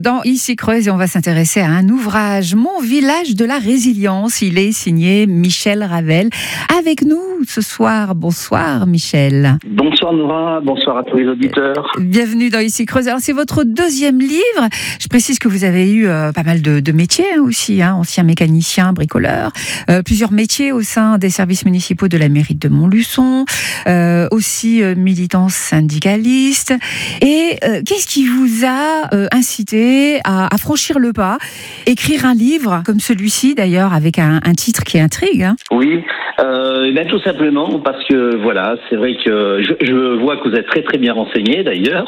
Dans Ici Creuse, on va s'intéresser à un ouvrage, Mon village de la résilience. Il est signé Michel Ravel. Avec nous ce soir. Bonsoir Michel. Bonsoir Nora, bonsoir à tous les auditeurs. Bienvenue dans Ici Creuse. Alors c'est votre deuxième livre. Je précise que vous avez eu pas mal de métiers aussi, ancien mécanicien, bricoleur, plusieurs métiers au sein des services municipaux de la mairie de Montluçon, aussi militant syndicaliste. Et qu'est-ce qui vous a incité à franchir le pas, écrire un livre comme celui-ci d'ailleurs avec un titre qui intrigue? Oui, tout simplement parce que voilà, c'est vrai que je vois que vous êtes très très bien renseigné d'ailleurs.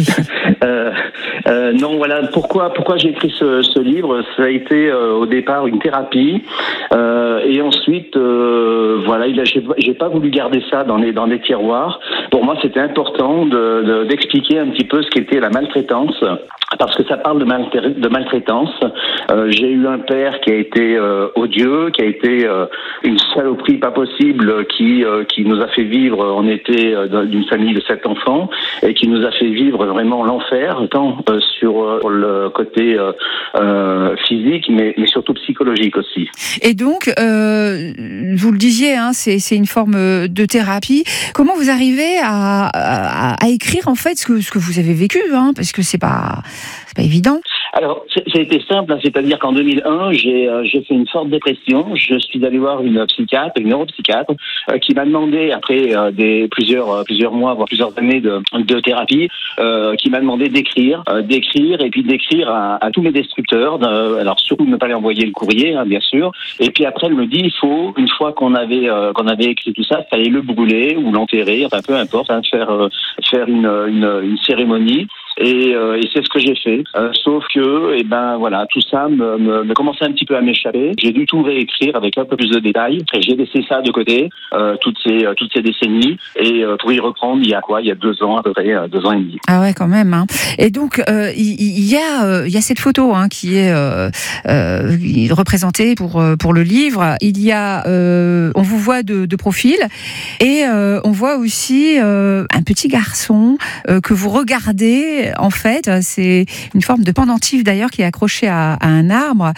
Non, voilà, pourquoi j'ai écrit ce livre. Ça a été au départ une thérapie et ensuite voilà, j'ai pas voulu garder ça dans les tiroirs. Pour moi, c'était important d'expliquer un petit peu ce qu'était la maltraitance. Parce que ça parle de maltraitance. J'ai eu un père qui a été odieux, qui a été une saloperie pas possible, qui nous a fait vivre. On était d'une famille de 7 enfants et qui nous a fait vivre vraiment l'enfer, tant sur le côté physique, mais surtout psychologique aussi. Et donc, vous le disiez, c'est une forme de thérapie. Comment vous arrivez à écrire en fait ce que vous avez vécu, parce que c'est pas évident. Alors, ça a été simple, c'est-à-dire qu'en 2001, j'ai fait une forte dépression. Je suis allé voir une neuropsychiatre, qui m'a demandé, après plusieurs mois, voire plusieurs années de thérapie, qui m'a demandé d'écrire et puis d'écrire à tous mes destructeurs. Alors, surtout ne pas les envoyer le courrier, bien sûr. Et puis après, elle me dit, une fois qu'on avait écrit tout ça, il fallait le brûler ou l'enterrer, peu importe, faire une cérémonie. Et c'est ce que j'ai fait. Sauf que, voilà, tout ça me commençait un petit peu à m'échapper. J'ai dû tout réécrire avec un peu plus de détails. Et j'ai laissé ça de côté, toutes ces décennies. Et pour y reprendre, il y a 2 ans, à peu près, 2 ans et demi. Ah ouais, quand même. Et donc, il y a cette photo qui est représentée pour le livre. Il y a, on vous voit de profil, et on voit aussi un petit garçon que vous regardez. En fait, c'est une forme de pendentif d'ailleurs qui est accroché à un arbre.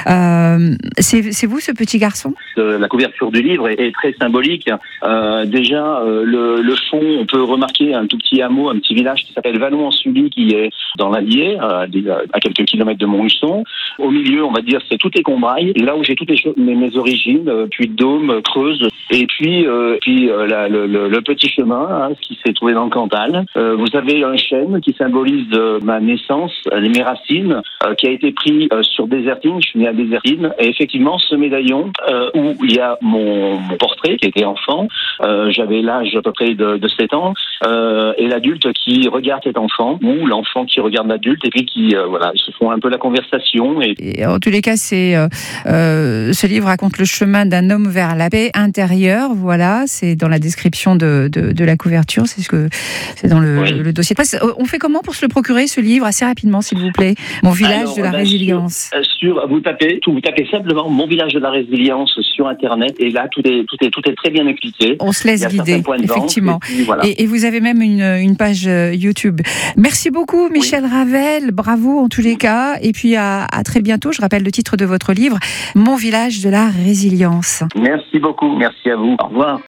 C'est vous, ce petit garçon ? La couverture du livre est très symbolique. Déjà, le fond, on peut remarquer un tout petit hameau, un petit village qui s'appelle Vallon-en-Sully, qui est dans l'Allier, à quelques kilomètres de Montluçon. Au milieu, on va dire, c'est tout est Combrailles, là où j'ai toutes mes origines, Puy-de-Dôme, Creuse, et puis le petit chemin qui s'est trouvé dans le Cantal. Vous avez un chêne qui symbolise ma naissance, mes racines, qui a été pris sur Désertine. Je suis né à Désertine, et effectivement, ce médaillon où il y a mon portrait qui était enfant, j'avais l'âge à peu près de 7 ans, et l'adulte qui regarde cet enfant, ou l'enfant qui regarde l'adulte, et puis qui ils se font un peu la conversation. Et en tous les cas, ce livre raconte le chemin d'un homme vers la paix intérieure. Voilà, c'est dans la description de la couverture, c'est dans le dossier de presse. On fait comment pour se le procurer, ce livre, assez rapidement, s'il vous plaît? Mon village de la résilience. Vous tapez simplement Mon village de la résilience sur Internet, et là tout est très bien expliqué. On se laisse guider, effectivement. Et, voilà. Et vous avez même une page YouTube. Merci beaucoup, Michel Ravel. Bravo en tous les cas. Et puis à très bientôt. Je rappelle le titre de votre livre, Mon village de la résilience. Merci beaucoup. Merci à vous. Au revoir.